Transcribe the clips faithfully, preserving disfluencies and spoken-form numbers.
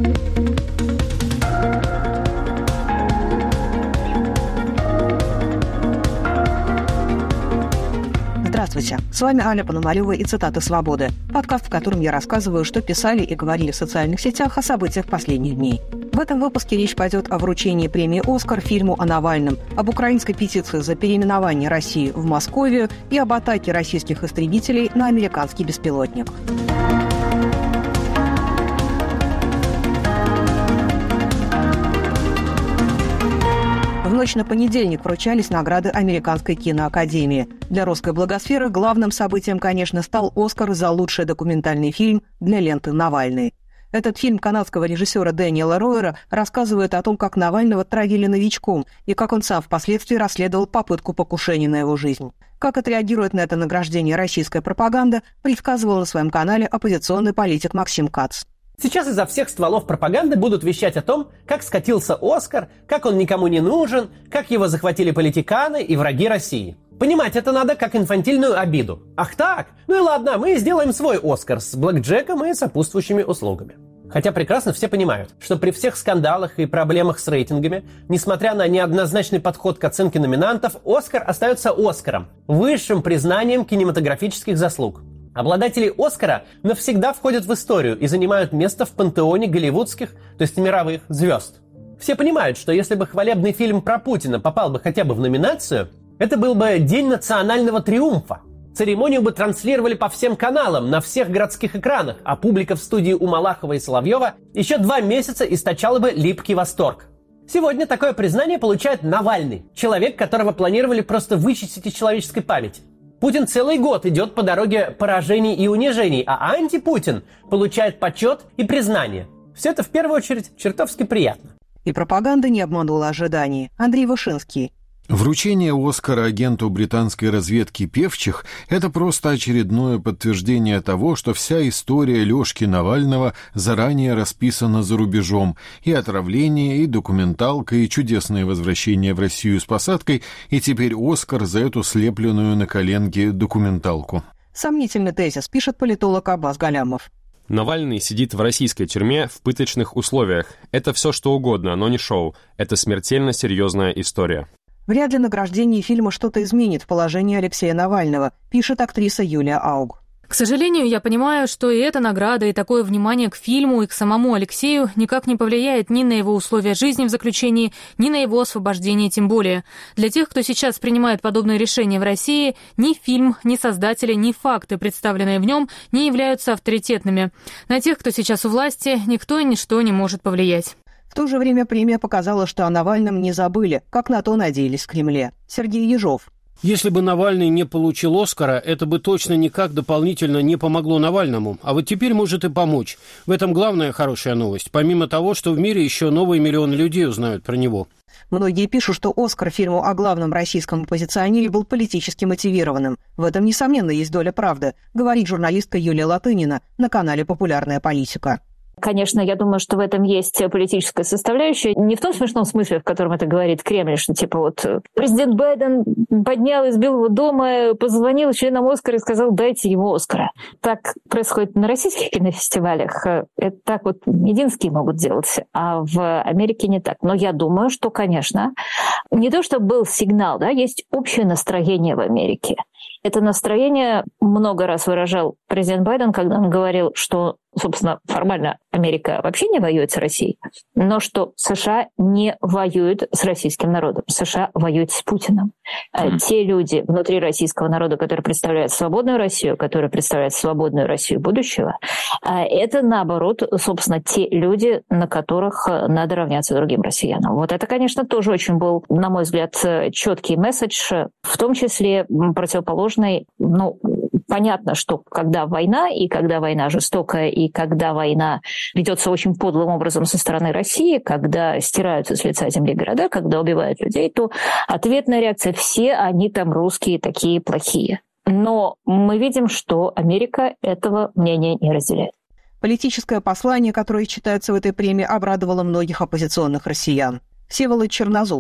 Здравствуйте, с вами Аля Пономарева и «Цитаты свободы», подкаст, в котором я рассказываю, что писали и говорили в социальных сетях о событиях последних дней. В этом выпуске речь пойдет о вручении премии «Оскар» фильму о Навальном, об украинской петиции за переименование России в Московию и об атаке российских истребителей на американский беспилотник. В ночь на понедельник вручались награды Американской киноакадемии. Для русской блогосферы главным событием, конечно, стал «Оскар» за лучший документальный фильм для ленты «Навальный». Этот фильм канадского режиссера Дэниела Ройера рассказывает о том, как Навального травили новичком и как он сам впоследствии расследовал попытку покушения на его жизнь. Как отреагирует на это награждение российская пропаганда, предсказывал на своем канале оппозиционный политик Максим Кац. Сейчас изо всех стволов пропаганды будут вещать о том, как скатился «Оскар», как он никому не нужен, как его захватили политиканы и враги России. Понимать это надо как инфантильную обиду. Ах так? Ну и ладно, мы сделаем свой «Оскар» с блэкджеком и сопутствующими услугами. Хотя прекрасно все понимают, что при всех скандалах и проблемах с рейтингами, несмотря на неоднозначный подход к оценке номинантов, «Оскар» остается «Оскаром», высшим признанием кинематографических заслуг. Обладатели «Оскара» навсегда входят в историю и занимают место в пантеоне голливудских, то есть мировых, звезд. Все понимают, что если бы хвалебный фильм про Путина попал бы хотя бы в номинацию, это был бы день национального триумфа. Церемонию бы транслировали по всем каналам, на всех городских экранах, а публика в студии у Малахова и Соловьева еще два месяца источала бы липкий восторг. Сегодня такое признание получает Навальный, человек, которого планировали просто вычистить из человеческой памяти. Путин целый год идет по дороге поражений и унижений, а антипутин получает почет и признание. Все это в первую очередь чертовски приятно. И пропаганда не обманула ожиданий. Андрей Вышинский. Вручение «Оскара» агенту британской разведки Певчих – это просто очередное подтверждение того, что вся история Лёшки Навального заранее расписана за рубежом. И отравление, и документалка, и чудесное возвращение в Россию с посадкой, и теперь «Оскар» за эту слепленную на коленке документалку. Сомнительный тезис, пишет политолог Аббас Галямов. Навальный сидит в российской тюрьме в пыточных условиях. Это все что угодно, но не шоу. Это смертельно серьезная история. Вряд ли награждение фильма что-то изменит в положении Алексея Навального, пишет актриса Юлия Ауг. К сожалению, я понимаю, что и эта награда, и такое внимание к фильму, и к самому Алексею никак не повлияет ни на его условия жизни в заключении, ни на его освобождение тем более. Для тех, кто сейчас принимает подобные решения в России, ни фильм, ни создатели, ни факты, представленные в нем, не являются авторитетными. На тех, кто сейчас у власти, никто и ничто не может повлиять. В то же время премия показала, что о Навальном не забыли, как на то надеялись в Кремле. Сергей Ежов. Если бы Навальный не получил «Оскара», это бы точно никак дополнительно не помогло Навальному. А вот теперь может и помочь. В этом главная хорошая новость. Помимо того, что в мире еще новые миллионы людей узнают про него. Многие пишут, что «Оскар» фильму о главном российском оппозиционере был политически мотивированным. В этом, несомненно, есть доля правды, говорит журналистка Юлия Латынина на канале «Популярная политика». Конечно, я думаю, что в этом есть политическая составляющая. Не в том смешном смысле, в котором это говорит Кремль, что типа вот президент Байден поднял из Белого дома, позвонил членам «Оскара» и сказал: дайте ему «Оскара». Так происходит на российских кинофестивалях. Это так вот единственные могут делать, а в Америке не так. Но я думаю, что, конечно, не то, что был сигнал, да, есть общее настроение в Америке. Это настроение много раз выражал президент Байден, когда он говорил, что, собственно, формально Америка вообще не воюет с Россией, но что США не воюют с российским народом. США воюют с Путиным. Mm. Те люди внутри российского народа, которые представляют свободную Россию, которые представляют свободную Россию будущего, это, наоборот, собственно, те люди, на которых надо равняться другим россиянам. Вот это, конечно, тоже очень был, на мой взгляд, четкий месседж, в том числе противоположный. Ну, понятно, что когда война, и когда война жестокая, и когда война ведется очень подлым образом со стороны России, когда стираются с лица земли города, когда убивают людей, то ответная реакция — все они там русские такие плохие. Но мы видим, что Америка этого мнения не разделяет. Политическое послание, которое читается в этой премии, обрадовало многих оппозиционных россиян. Всеволод Чернозуб.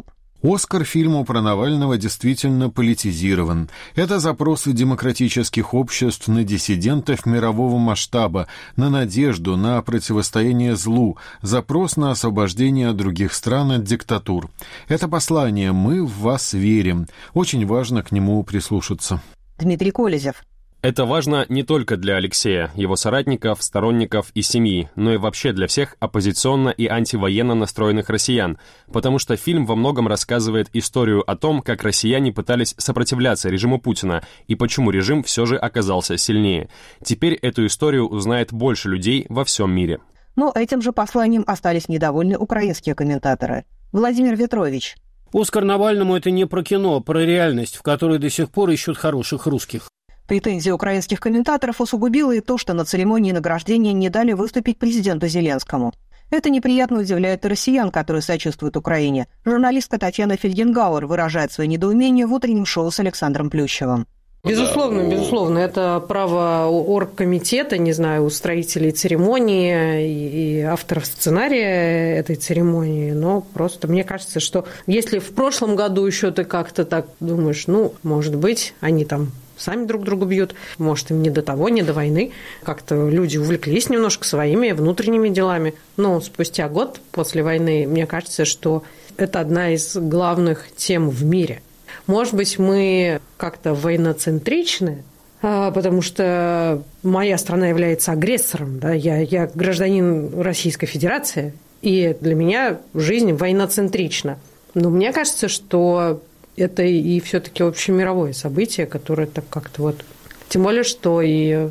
Оскар фильму про Навального действительно политизирован. Это запросы демократических обществ на диссидентов мирового масштаба, на надежду, на противостояние злу, запрос на освобождение других стран от диктатур. Это послание «Мы в вас верим». Очень важно к нему прислушаться. Дмитрий Колезев. Это важно не только для Алексея, его соратников, сторонников и семьи, но и вообще для всех оппозиционно и антивоенно настроенных россиян, потому что фильм во многом рассказывает историю о том, как россияне пытались сопротивляться режиму Путина и почему режим все же оказался сильнее. Теперь эту историю узнает больше людей во всем мире. Но этим же посланием остались недовольны украинские комментаторы. Владимир Ветрович. Оскар Навальному — это не про кино, а про реальность, в которой до сих пор ищут хороших русских. Претензии украинских комментаторов усугубило и то, что на церемонии награждения не дали выступить президенту Зеленскому. Это неприятно удивляет и россиян, которые сочувствуют Украине. Журналистка Татьяна Фельгенгауэр выражает свое недоумение в утреннем шоу с Александром Плющевым. Безусловно, безусловно, это право оргкомитета, не знаю, устроителей церемонии и авторов сценария этой церемонии, но просто мне кажется, что если в прошлом году еще ты как-то так думаешь, ну, может быть, они там сами друг друга бьют, может, им не до того, не до войны. Как-то люди увлеклись немножко своими внутренними делами. Но спустя год после войны, мне кажется, что это одна из главных тем в мире. Может быть, мы как-то военноцентричны, потому что моя страна является агрессором. Да? Я, я гражданин Российской Федерации, и для меня жизнь военноцентрична. Но мне кажется, что это и все-таки общемировое событие, которое так как-то вот... Тем более, что и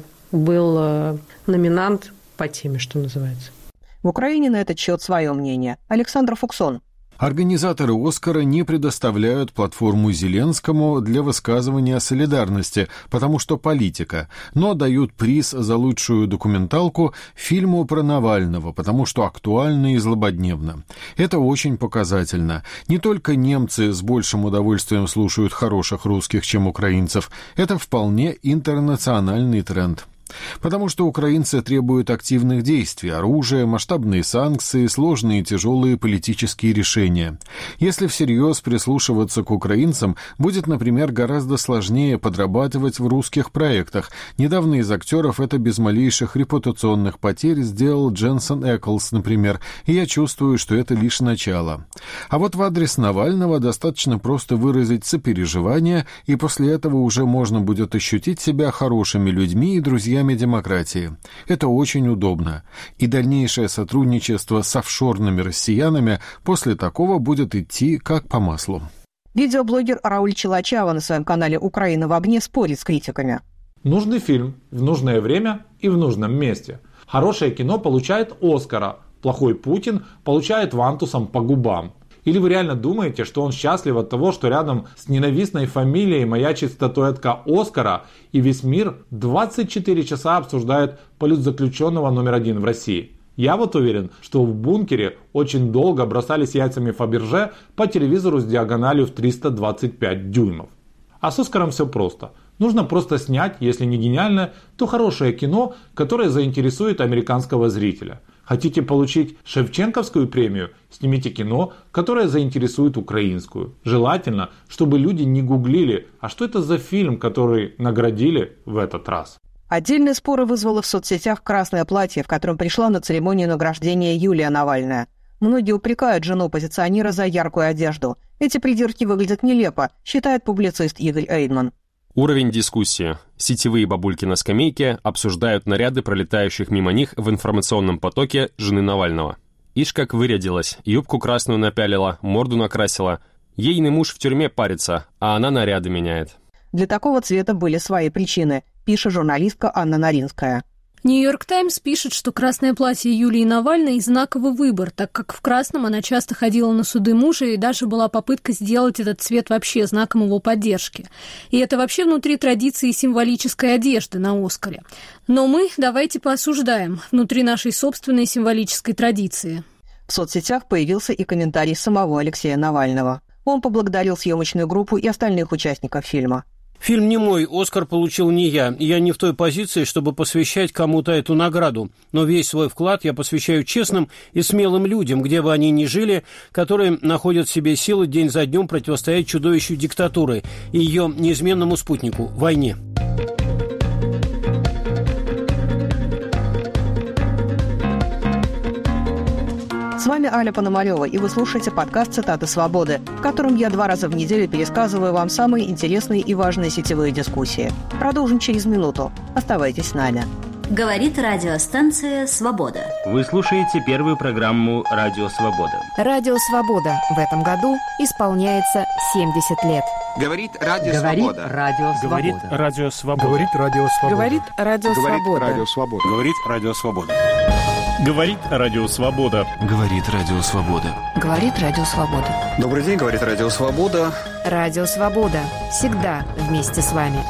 был номинант по теме, что называется. В Украине на этот счет свое мнение. Александр Фуксон. Организаторы «Оскара» не предоставляют платформу Зеленскому для высказывания солидарности, потому что политика, но дают приз за лучшую документалку фильму про Навального, потому что актуально и злободневно. Это очень показательно. Не только немцы с большим удовольствием слушают хороших русских, чем украинцев. Это вполне интернациональный тренд. Потому что украинцы требуют активных действий, оружия, масштабные санкции, сложные и тяжелые политические решения. Если всерьез прислушиваться к украинцам, будет, например, гораздо сложнее подрабатывать в русских проектах. Недавно из актеров это без малейших репутационных потерь сделал Дженсен Эклс, например, и я чувствую, что это лишь начало. А вот в адрес Навального достаточно просто выразить сопереживание, и после этого уже можно будет ощутить себя хорошими людьми и друзьями демократии. Это очень удобно. И дальнейшее сотрудничество с офшорными россиянами после такого будет идти как по маслу. Видеоблогер Рауль Челачава на своем канале «Украина в огне» спорит с критиками. Нужный фильм в нужное время и в нужном месте. Хорошее кино получает Оскара. Плохой Путин получает вантусом по губам. Или вы реально думаете, что он счастлив от того, что рядом с ненавистной фамилией маячит статуэтка Оскара, и весь мир двадцать четыре часа обсуждает политзаключенного номер один в России? Я вот уверен, что в бункере очень долго бросались яйцами Фаберже по телевизору с диагональю в триста двадцать пять дюймов. А с Оскаром все просто. Нужно просто снять, если не гениальное, то хорошее кино, которое заинтересует американского зрителя. Хотите получить Шевченковскую премию? Снимите кино, которое заинтересует украинскую. Желательно, чтобы люди не гуглили, а что это за фильм, который наградили в этот раз. Отдельные споры вызвало в соцсетях красное платье, в котором пришла на церемонию награждения Юлия Навальная. Многие упрекают жену оппозиционера за яркую одежду. Эти придирки выглядят нелепо, считает публицист Игорь Эйдман. Уровень дискуссии. Сетевые бабульки на скамейке обсуждают наряды пролетающих мимо них в информационном потоке жены Навального. Ишь как вырядилась, юбку красную напялила, морду накрасила. Ейный муж в тюрьме парится, а она наряды меняет. Для такого цвета были свои причины, пишет журналистка Анна Наринская. «Нью-Йорк Таймс» пишет, что красное платье Юлии Навальной – знаковый выбор, так как в красном она часто ходила на суды мужа, и даже была попытка сделать этот цвет вообще знаком его поддержки. И это вообще внутри традиции символической одежды на «Оскаре». Но мы давайте поосуждаем внутри нашей собственной символической традиции. В соцсетях появился и комментарий самого Алексея Навального. Он поблагодарил съемочную группу и остальных участников фильма. Фильм не мой, «Оскар» получил не я. Я не в той позиции, чтобы посвящать кому-то эту награду. Но весь свой вклад я посвящаю честным и смелым людям, где бы они ни жили, которые находят в себе силы день за днем противостоять чудовищу диктатуры и ее неизменному спутнику – войне. С вами Аля Пономарева, и вы слушаете подкаст «Цитаты свободы», в котором я два раза в неделю пересказываю вам самые интересные и важные сетевые дискуссии. Продолжим через минуту. Оставайтесь с нами. Говорит радиостанция «Свобода». Вы слушаете первую программу «Радио Свобода». «Радио Свобода» в этом году исполняется семьдесят лет. Говорит Радио Говорит Свобода. Радио Свобода. Говорит Радио Свобода. Говорит Радио Свобода. Говорит Радио Свобода. Говорит Радио Свобода. Говорит Радио Свобода. Говорит Радио Свобода. Говорит Радио Свобода. Добрый день, говорит Радио Свобода. Радио Свобода. Всегда вместе с вами.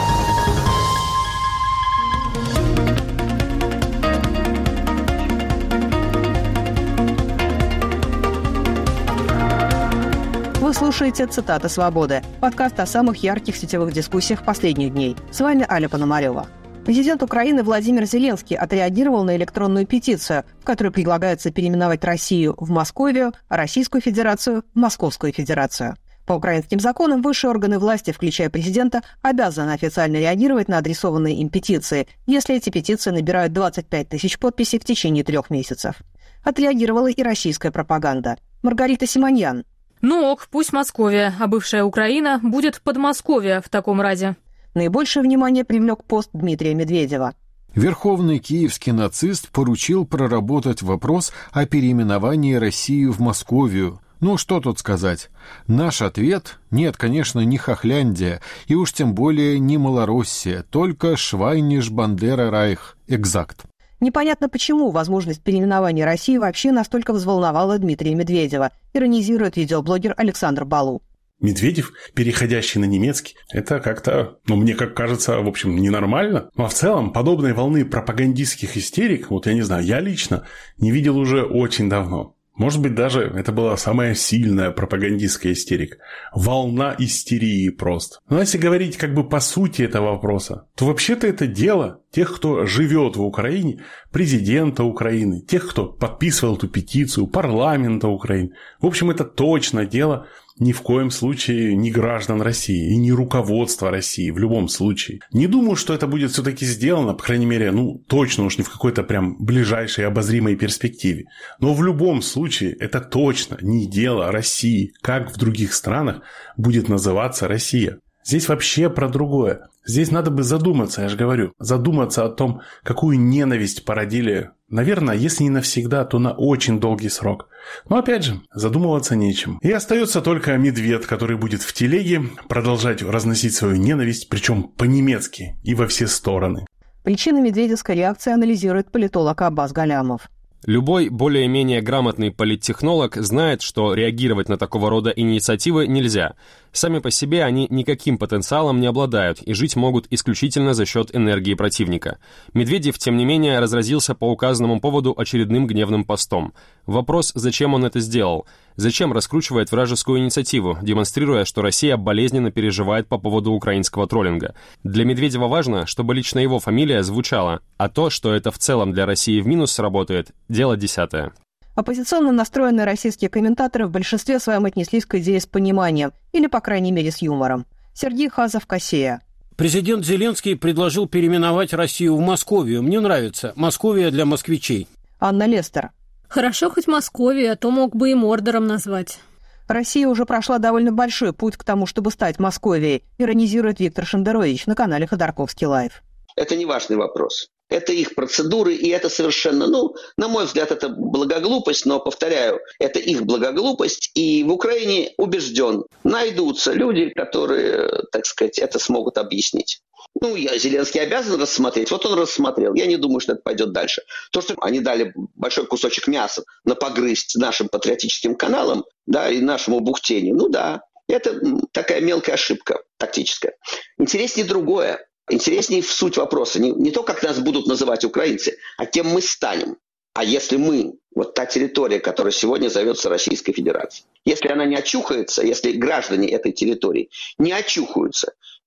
Вы слушаете «Цитаты свободы» – подкаст о самых ярких сетевых дискуссиях последних дней. С вами Аля Пономарева. Президент Украины Владимир Зеленский отреагировал на электронную петицию, в которой предлагается переименовать Россию в Московию, а Российскую Федерацию – в Московскую Федерацию. По украинским законам высшие органы власти, включая президента, обязаны официально реагировать на адресованные им петиции, если эти петиции набирают двадцать пять тысяч подписей в течение трех месяцев. Отреагировала и российская пропаганда. Маргарита Симоньян. Ну ок, пусть Московия, а бывшая Украина будет Подмосковье в таком разе. Наибольшее внимание привлек пост Дмитрия Медведева. Верховный киевский нацист поручил проработать вопрос о переименовании России в Московию. Ну, что тут сказать? Наш ответ – нет, конечно, не Хохляндия, и уж тем более не Малороссия, только Швайниш Бандера Райх, экзакт. Непонятно, почему возможность переименования России вообще настолько взволновала Дмитрия Медведева, иронизирует видеоблогер Александр Балу. Медведев, переходящий на немецкий, это как-то, ну, мне как кажется, в общем, ненормально. Ну, а в целом, подобной волны пропагандистских истерик, вот я не знаю, я лично не видел уже очень давно. Может быть, даже это была самая сильная пропагандистская истерика. Волна истерии просто. Но если говорить как бы по сути этого вопроса, то вообще-то это дело тех, кто живет в Украине, президента Украины, тех, кто подписывал эту петицию, парламента Украины. В общем, это точно дело ни в коем случае не граждан России и не руководства России в любом случае. Не думаю, что это будет все-таки сделано, по крайней мере, ну, точно уж не в какой-то прям ближайшей обозримой перспективе. Но в любом случае это точно не дело России, как в других странах будет называться Россия. Здесь вообще про другое. Здесь надо бы задуматься, я же говорю, задуматься о том, какую ненависть породили, наверное, если не навсегда, то на очень долгий срок. Но опять же, задумываться нечем. И остается только медведь, который будет в телеге продолжать разносить свою ненависть, причем по-немецки и во все стороны. Причины медведевской реакции анализирует политолог Аббас Галямов. Любой более-менее грамотный политтехнолог знает, что реагировать на такого рода инициативы нельзя. Сами по себе они никаким потенциалом не обладают и жить могут исключительно за счет энергии противника. Медведев, тем не менее, разразился по указанному поводу очередным гневным постом. Вопрос, зачем он это сделал? Зачем раскручивает вражескую инициативу, демонстрируя, что Россия болезненно переживает по поводу украинского троллинга? Для Медведева важно, чтобы лично его фамилия звучала, а то, что это в целом для России в минус сработает, дело десятое. Оппозиционно настроенные российские комментаторы в большинстве своем отнеслись к идее с пониманием, или, по крайней мере, с юмором. Сергей Хазов-Кассея. Президент Зеленский предложил переименовать Россию в Московию. Мне нравится. Московия для москвичей. Анна Лестер. Хорошо хоть Московия, а то мог бы и Мордором назвать. Россия уже прошла довольно большой путь к тому, чтобы стать Московией, иронизирует Виктор Шендерович на канале Ходорковский Лайв. Это не важный вопрос. Это их процедуры, и это совершенно, ну, на мой взгляд, это благоглупость, но, повторяю, это их благоглупость, и в Украине, убежден, найдутся люди, которые, так сказать, это смогут объяснить. Ну, я, Зеленский обязан рассмотреть, вот он рассмотрел, я не думаю, что это пойдет дальше. То, что они дали большой кусочек мяса на погрызть нашим патриотическим каналам, да, и нашему бухтению, ну да, это такая мелкая ошибка тактическая. Интереснее другое. Интереснее в суть вопроса. Не, не то, как нас будут называть украинцы, а кем мы станем. А если мы, вот та территория, которая сегодня зовется Российской Федерацией, если она не очухается, если граждане этой территории не очухаются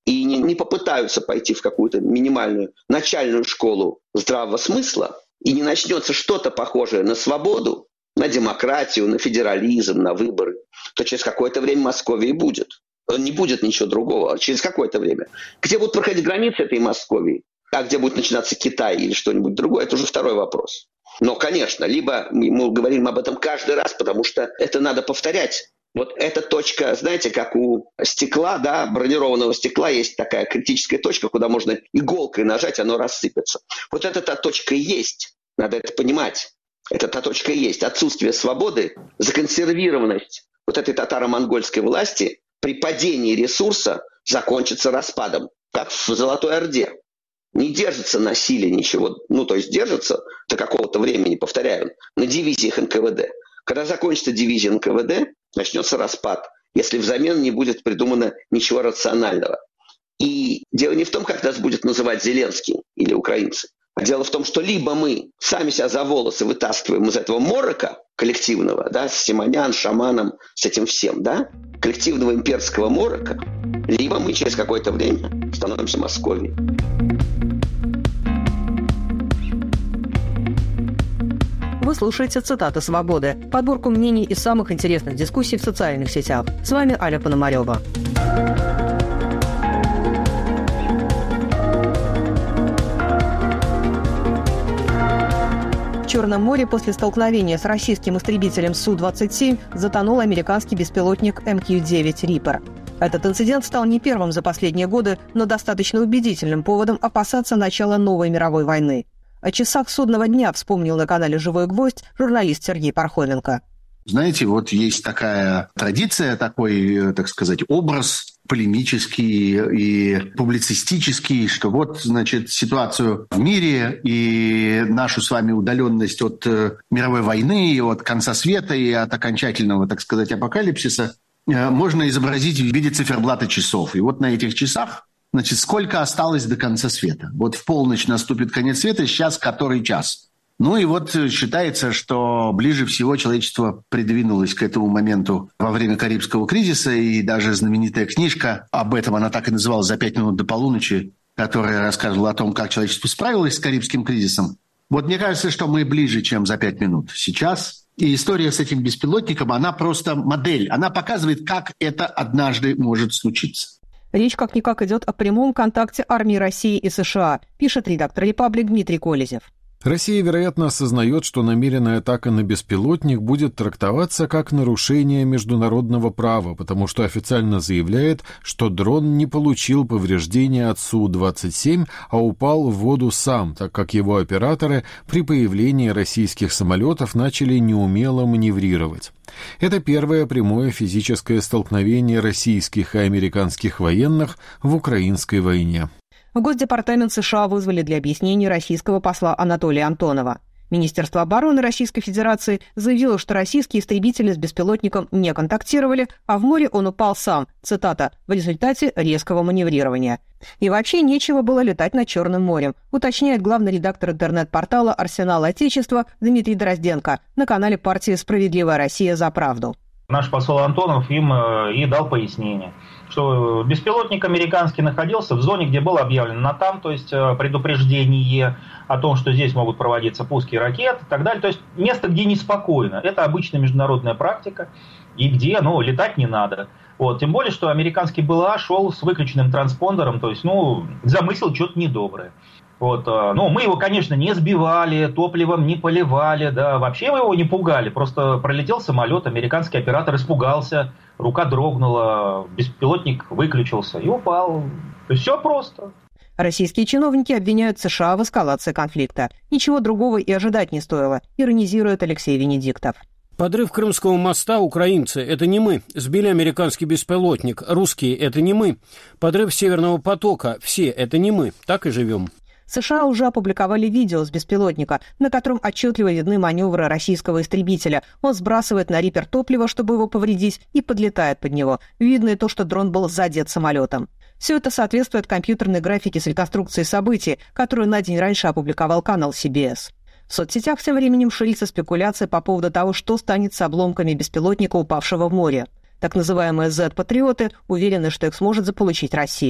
и не, не попытаются пойти в какую-то минимальную начальную школу здравого смысла, и не начнется что-то похожее на свободу, на демократию, на федерализм, на выборы, то через какое-то время Московии будет. Не будет ничего другого, а через какое-то время. Где будут проходить границы этой Московии, а где будет начинаться Китай или что-нибудь другое, это уже второй вопрос. Но, конечно, либо мы говорим об этом каждый раз, потому что это надо повторять. Вот эта точка, знаете, как у стекла, да, бронированного стекла есть такая критическая точка, куда можно иголкой нажать, оно рассыпется. Вот это та точка и есть. Надо это понимать. Это та точка и есть. Отсутствие свободы, законсервированность вот этой татаро-монгольской власти при падении ресурса закончится распадом, как в Золотой Орде. Не держится на силе ничего, ну, то есть держится до какого-то времени, повторяю, на дивизиях эн ка вэ дэ. Когда закончится дивизия эн ка вэ дэ, начнется распад, если взамен не будет придумано ничего рационального. И дело не в том, как нас будет называть Зеленский или украинцы, а дело в том, что либо мы сами себя за волосы вытаскиваем из этого морока коллективного, да, с Симонян, Шаманом, с этим всем, да, коллективного имперского морока, либо мы через какое-то время становимся Московией. Вы слушаете «Цитаты свободы», подборку мнений из самых интересных дискуссий в социальных сетях. С вами Аля Пономарева. В Черном море после столкновения с российским истребителем Су двадцать семь затонул американский беспилотник эм кью девять «Риппер». Этот инцидент стал не первым за последние годы, но достаточно убедительным поводом опасаться начала новой мировой войны. О часах судного дня вспомнил на канале «Живой гвоздь» журналист Сергей Пархоменко. Знаете, вот есть такая традиция, такой, так сказать, образ полемический и публицистический, что вот, значит, ситуацию в мире и нашу с вами удаленность от мировой войны, и от конца света, и от окончательного, так сказать, апокалипсиса можно изобразить в виде циферблата часов. И вот на этих часах, значит, сколько осталось до конца света? Вот в полночь наступит конец света, сейчас который час? Ну и вот считается, что ближе всего человечество придвинулось к этому моменту во время Карибского кризиса, и даже знаменитая книжка об этом, она так и называлась «За пять минут до полуночи», которая рассказывала о том, как человечество справилось с Карибским кризисом. Вот мне кажется, что мы ближе, чем за пять минут сейчас. И история с этим беспилотником, она просто модель. Она показывает, как это однажды может случиться. Речь как-никак идет о прямом контакте армии России и США, пишет редактор «Репаблик» Дмитрий Колезев. Россия, вероятно, осознает, что намеренная атака на беспилотник будет трактоваться как нарушение международного права, потому что официально заявляет, что дрон не получил повреждения от Су двадцать семь, а упал в воду сам, так как его операторы при появлении российских самолетов начали неумело маневрировать. Это первое прямое физическое столкновение российских и американских военных в украинской войне. В Госдепартамент США вызвали для объяснений российского посла Анатолия Антонова. Министерство обороны Российской Федерации заявило, что российские истребители с беспилотником не контактировали, а в море он упал сам, цитата, в результате резкого маневрирования. И вообще нечего было летать над Черным морем, уточняет главный редактор интернет-портала «Арсенал Отечества» Дмитрий Дрозденко на канале партии «Справедливая Россия за правду». Наш посол Антонов им и дал пояснение, что беспилотник американский находился в зоне, где было объявлено НАТАМ, то есть предупреждение о том, что здесь могут проводиться пуски ракет и так далее. То есть место, где неспокойно. Это обычная международная практика, и где, ну, летать не надо. Вот. Тем более, что американский БЛА шел с выключенным транспондером, то есть, ну, замысел что-то недоброе. Вот, ну, мы его, конечно, не сбивали, топливом не поливали, да, вообще мы его не пугали, просто пролетел самолет, американский оператор испугался, рука дрогнула, беспилотник выключился и упал. То есть все просто. Российские чиновники обвиняют США в эскалации конфликта. Ничего другого и ожидать не стоило, иронизирует Алексей Венедиктов. Подрыв Крымского моста украинцы – это не мы. Сбили американский беспилотник. Русские – это не мы. Подрыв Северного потока – все – это не мы. Так и живем. США уже опубликовали видео с беспилотника, на котором отчетливо видны маневры российского истребителя. Он сбрасывает на Риппер топливо, чтобы его повредить, и подлетает под него. Видно и то, что дрон был задет самолетом. Все это соответствует компьютерной графике с реконструкцией событий, которую на день раньше опубликовал канал си би эс. В соцсетях тем временем ширится спекуляция по поводу того, что станет с обломками беспилотника, упавшего в море. Так называемые зет-патриоты уверены, что их сможет заполучить Россия.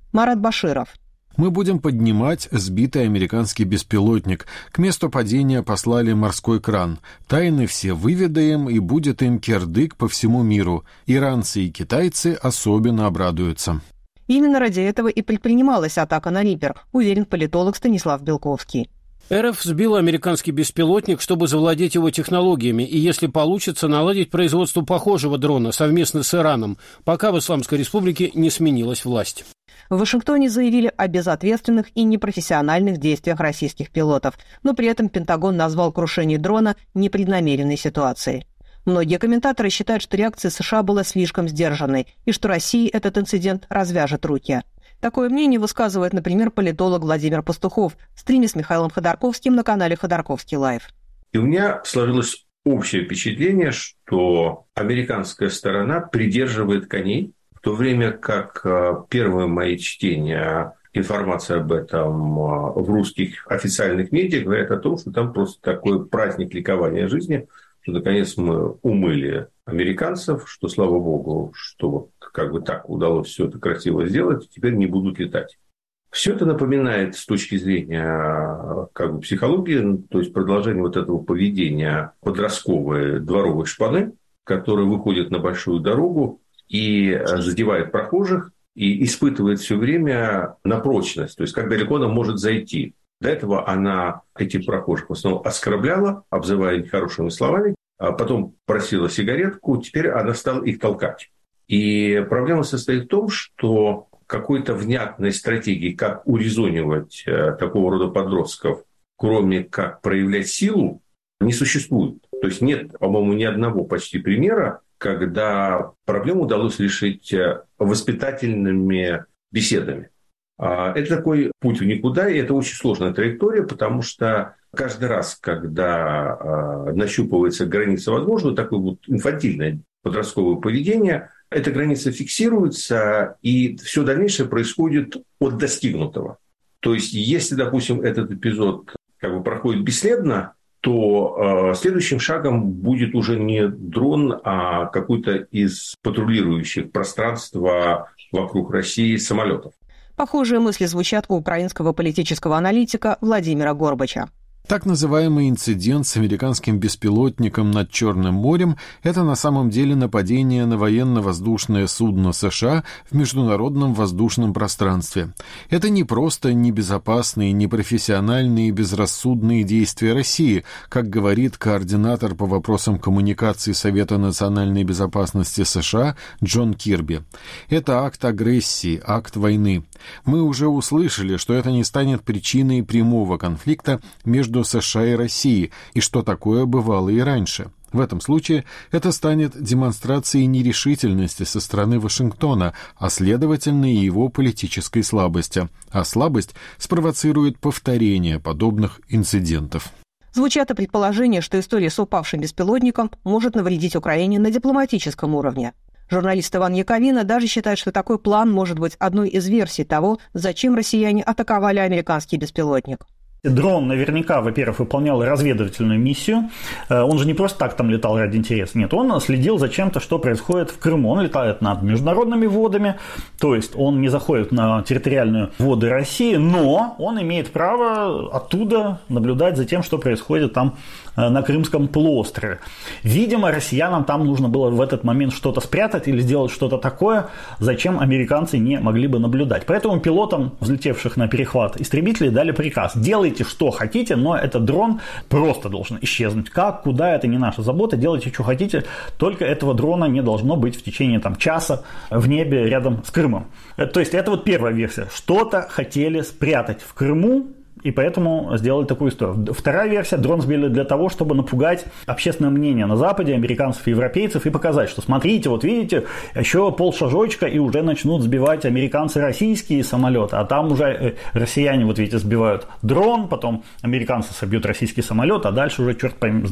Марат Баширов. Мы будем поднимать сбитый американский беспилотник. К месту падения послали морской кран. Тайны все выведаем, и будет им кирдык по всему миру. Иранцы и китайцы особенно обрадуются. Именно ради этого и предпринималась атака на Риппер, уверен политолог Станислав Белковский. РФ сбила американский беспилотник, чтобы завладеть его технологиями, и, если получится, наладить производство похожего дрона совместно с Ираном, пока в Исламской Республике не сменилась власть. В Вашингтоне заявили о безответственных и непрофессиональных действиях российских пилотов, но при этом Пентагон назвал крушение дрона непреднамеренной ситуацией. Многие комментаторы считают, что реакция США была слишком сдержанной и что России этот инцидент развяжет руки. Такое мнение высказывает, например, политолог Владимир Пастухов в стриме с Михаилом Ходорковским на канале Ходорковский Лайв. И у меня сложилось общее впечатление, что американская сторона придерживает коней, в то время как первые мои чтения, информация об этом в русских официальных медиа говорят о том, что там просто такой праздник ликования жизни, что наконец мы умыли американцев, что, слава богу, что вот как бы так удалось все это красиво сделать, теперь не будут летать. Все это напоминает с точки зрения как бы, психологии, то есть продолжение вот этого поведения подростковой дворовой шпаны, которая выходит на большую дорогу и задевает прохожих, и испытывает все время на прочность, то есть как далеко она может зайти. До этого она этих прохожих в основном оскорбляла, обзывая нехорошими словами, а потом просила сигаретку, теперь она стала их толкать. И проблема состоит в том, что какой-то внятной стратегии, как урезонивать такого рода подростков, кроме как проявлять силу, не существует. То есть нет, по-моему, ни одного почти примера, когда проблему удалось решить воспитательными беседами. Это такой путь в никуда, и это очень сложная траектория, потому что каждый раз, когда нащупывается граница возможного, такое вот инфантильное подростковое поведение, эта граница фиксируется, и все дальнейшее происходит от достигнутого. То есть, если, допустим, этот эпизод как бы проходит бесследно, то э, следующим шагом будет уже не дрон, а какой-то из патрулирующих пространство вокруг России самолетов. Похожие мысли звучат у украинского политического аналитика Владимира Горбача. Так называемый инцидент с американским беспилотником над Черным морем – это на самом деле нападение на военно-воздушное судно США в международном воздушном пространстве. Это не просто небезопасные, непрофессиональные и безрассудные действия России, как говорит координатор по вопросам коммуникации Совета национальной безопасности США Джон Кирби. Это акт агрессии, акт войны. Мы уже услышали, что это не станет причиной прямого конфликта между США и Россией, и что такое бывало и раньше. В этом случае это станет демонстрацией нерешительности со стороны Вашингтона, а следовательно и его политической слабости. А слабость спровоцирует повторение подобных инцидентов. Звучат и предположения, что история с упавшим беспилотником может навредить Украине на дипломатическом уровне. Журналист Иван Яковина даже считает, что такой план может быть одной из версий того, зачем россияне атаковали американский беспилотник. Дрон наверняка, во-первых, выполнял разведывательную миссию. Он же не просто так там летал ради интереса. Нет, он следил за чем-то, что происходит в Крыму. Он летает над международными водами, то есть он не заходит на территориальные воды России, но он имеет право оттуда наблюдать за тем, что происходит там на Крымском полуострове. Видимо, россиянам там нужно было в этот момент что-то спрятать или сделать что-то такое, зачем американцы не могли бы наблюдать. Поэтому пилотам, взлетевших на перехват истребителей, дали приказ: делайте, что хотите, но этот дрон просто должен исчезнуть. Как, куда, это не наша забота, делайте, что хотите, только этого дрона не должно быть в течение там, часа в небе рядом с Крымом. То есть это вот первая версия. Что-то хотели спрятать в Крыму, и поэтому сделали такую историю. Вторая версия: дрон сбили для того, чтобы напугать общественное мнение на Западе, американцев и европейцев, и показать, что смотрите, вот видите, еще полшажочка, и уже начнут сбивать американцы российские самолеты, а там уже россияне, вот видите, сбивают дрон, потом американцы собьют российский самолет, а дальше уже черт пойми, знает,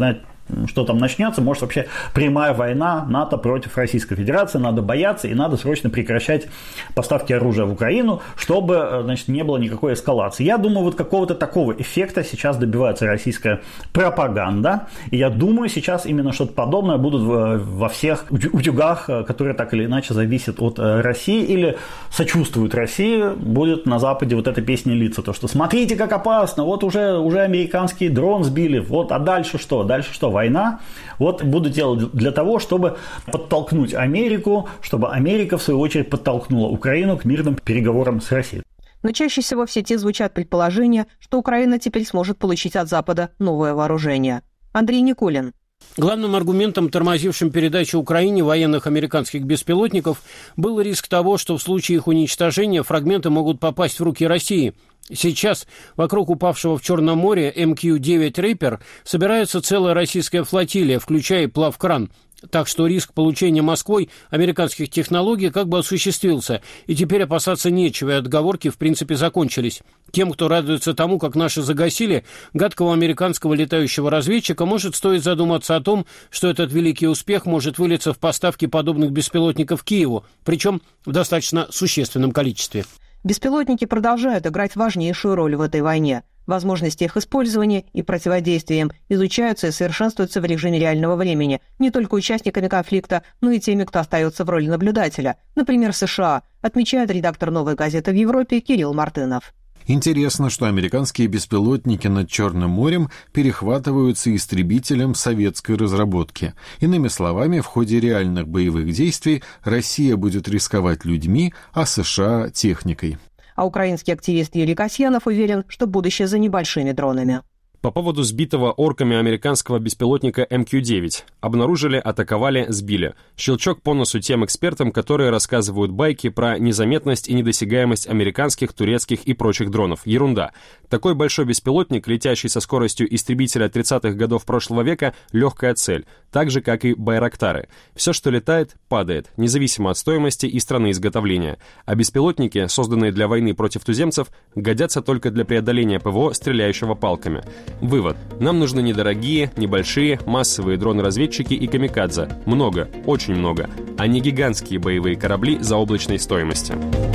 что там начнется, может вообще прямая война НАТО против Российской Федерации, надо бояться и надо срочно прекращать поставки оружия в Украину, чтобы, значит, не было никакой эскалации. Я думаю, вот какого-то такого эффекта сейчас добивается российская пропаганда, и я думаю, сейчас именно что-то подобное будут во всех утюгах, которые так или иначе зависят от России или сочувствуют России, будет на Западе вот эта песня литься, то, что смотрите, как опасно, вот уже, уже американский дрон сбили, вот, а дальше что? Дальше что? Война. Вот буду делать для того, чтобы подтолкнуть Америку, чтобы Америка, в свою очередь, подтолкнула Украину к мирным переговорам с Россией. Но чаще всего в сети звучат предположения, что Украина теперь сможет получить от Запада новое вооружение. Андрей Никулин. Главным аргументом, тормозившим передачу Украине военных американских беспилотников, был риск того, что в случае их уничтожения фрагменты могут попасть в руки России. Сейчас вокруг упавшего в Черном море эм кью девять Reaper собирается целая российская флотилия, включая и плавкран. Так что риск получения Москвой американских технологий как бы осуществился, и теперь опасаться нечего, и отговорки в принципе закончились. Тем, кто радуется тому, как наши загасили гадкого американского летающего разведчика, может стоит задуматься о том, что этот великий успех может вылиться в поставки подобных беспилотников Киеву, причем в достаточно существенном количестве. Беспилотники продолжают играть важнейшую роль в этой войне. Возможности их использования и противодействия им изучаются и совершенствуются в режиме реального времени не только участниками конфликта, но и теми, кто остается в роли наблюдателя, например, США, отмечает редактор «Новой газеты» в Европе Кирилл Мартынов. Интересно, что американские беспилотники над Черным морем перехватываются истребителем советской разработки. Иными словами, в ходе реальных боевых действий Россия будет рисковать людьми, а США – техникой. А украинский активист Юрий Касьянов уверен, что будущее за небольшими дронами. По поводу сбитого орками американского беспилотника эм кью девять. Обнаружили, атаковали, сбили. Щелчок по носу тем экспертам, которые рассказывают байки про незаметность и недосягаемость американских, турецких и прочих дронов. Ерунда. Такой большой беспилотник, летящий со скоростью истребителя тридцатых годов прошлого века, легкая цель. Так же, как и байрактары. Все, что летает, падает, независимо от стоимости и страны изготовления. А беспилотники, созданные для войны против туземцев, годятся только для преодоления ПВО, стреляющего палками. Вывод. Нам нужны недорогие, небольшие, массовые дроны-разведчики и камикадзе. Много, очень много. А не гигантские боевые корабли заоблачной стоимости.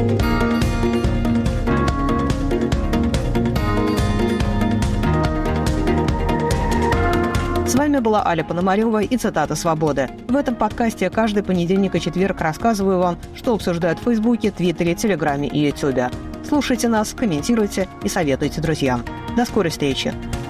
С вами была Аля Пономарева и цитата «Свободы». В этом подкасте каждый понедельник и четверг рассказываю вам, что обсуждают в Фейсбуке, Твиттере, Телеграме и Ютубе. Слушайте нас, комментируйте и советуйте друзьям. До скорой встречи!